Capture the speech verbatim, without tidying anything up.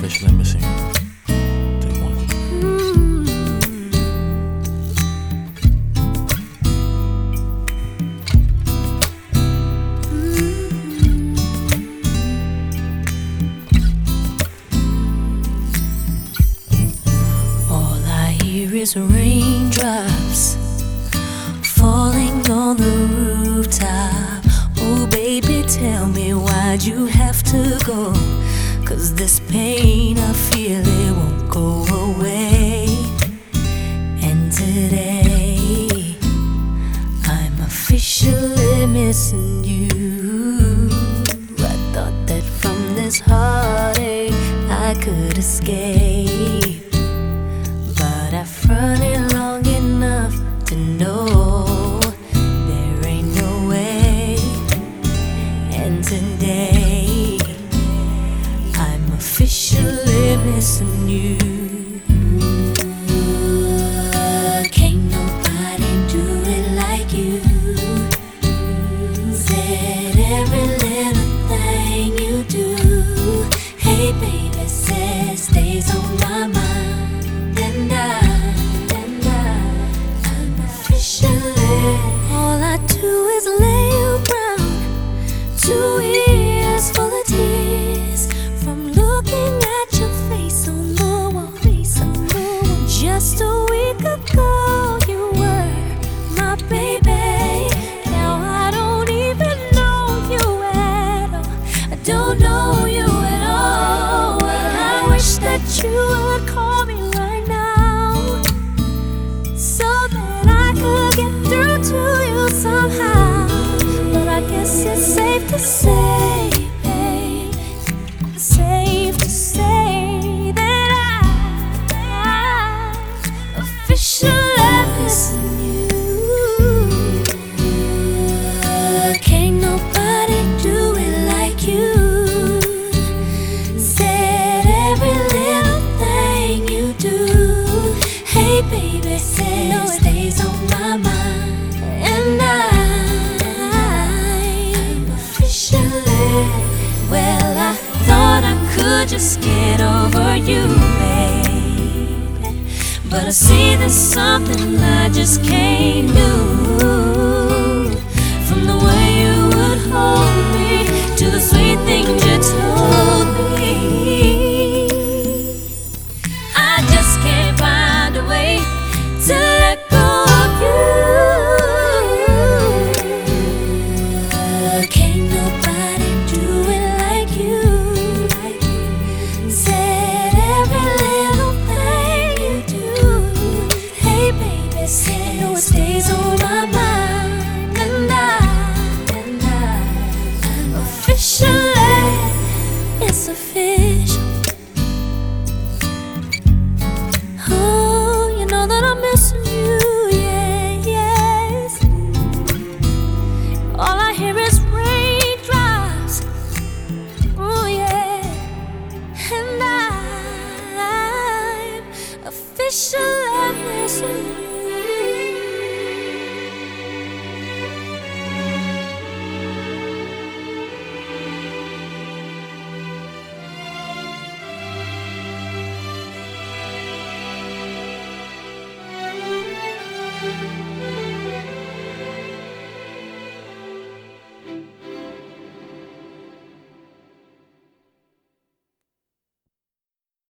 officially missing you. Take one. All I hear is raindrops falling on the rooftop. Oh baby, tell me why'd you have to go? 'Cause this pain I feel, it won't go away. And today I'm officially missing you. I thought that from this heartache I could escape, but I've run it long enough to know there ain't no way. And today I'm officially missing you. Can't nobody do it like you. Said every little thing you do. Hey baby, says stays on my mind. And I, and I, I'm officially. All I do is lay around, two ears full of tears from looking at your face on the wall. Face on the wall. Just a week ago you were my baby. Now I don't even know you at all. I don't know you at all. Well, I wish that you would call me right now, so that I could get through to you somehow. But I guess it's safe to say, babe, safe to say that I, I'm officially missing you. Can't nobody do it like you. Said every little thing you do. Hey baby, say no, it stays on my mind. And I, I'm officially. Well, I thought I could just get over you, babe, but I see there's something I just can't do. From the way you would hold me to the sweet things you told me, I just can't find a way to let go of you. Can't nobody do it like you. Said every little thing you do. Hey baby, say no, it stays on my mind. And I, and I, I'm officially, it's official. Oh, you know that I'm missing you, yeah, yes. All I hear is raindrops, oh yeah. And I'm officially missing you.